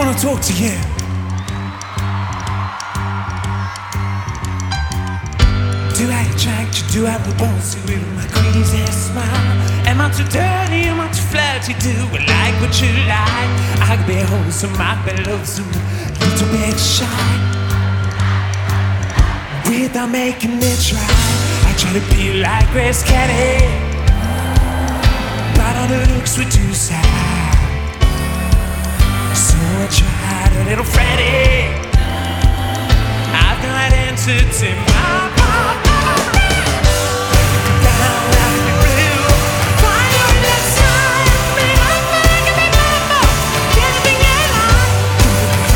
Talk to you. Do I attract you? Do I repulse you with my crazy smile? Am I too dirty? Am I too flirty? Do I like what you like? I could be wholesome, I could be loathsome, a little bit shy. Without making me try, I try to be like Grace Kelly, but all the looks were too sad. So I tried a little Freddie. I've got entertainment.